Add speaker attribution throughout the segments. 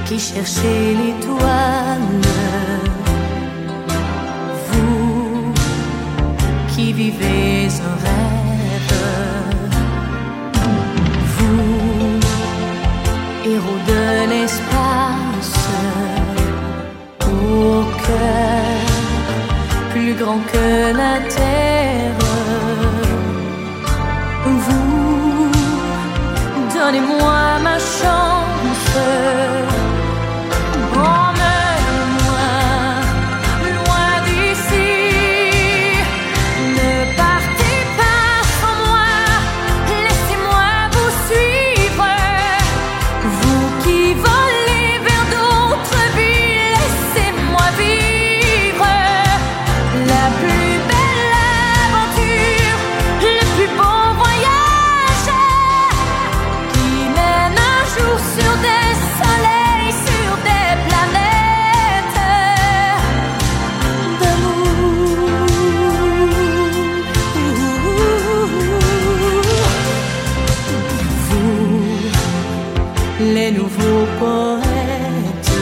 Speaker 1: qui cherchez l'étoile, vous qui vivez un rêve, vous, héros de l'espace, au cœur plus grand que la terre, vous, donnez-moi ma chance. Emmène-moi loin d'ici. Ne partez pas sans moi, laissez-moi vous suivre. Vous qui volez vers d'autres vies, laissez-moi vivre la plus belle aventure, le plus beau voyage qui mène un jour sur des soleils, sur des planètes d'amour. Vous, les nouveaux poètes,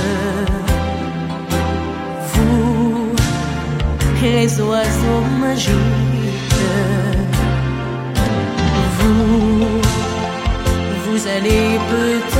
Speaker 1: vous, les oiseaux magiques, vous allez peut-être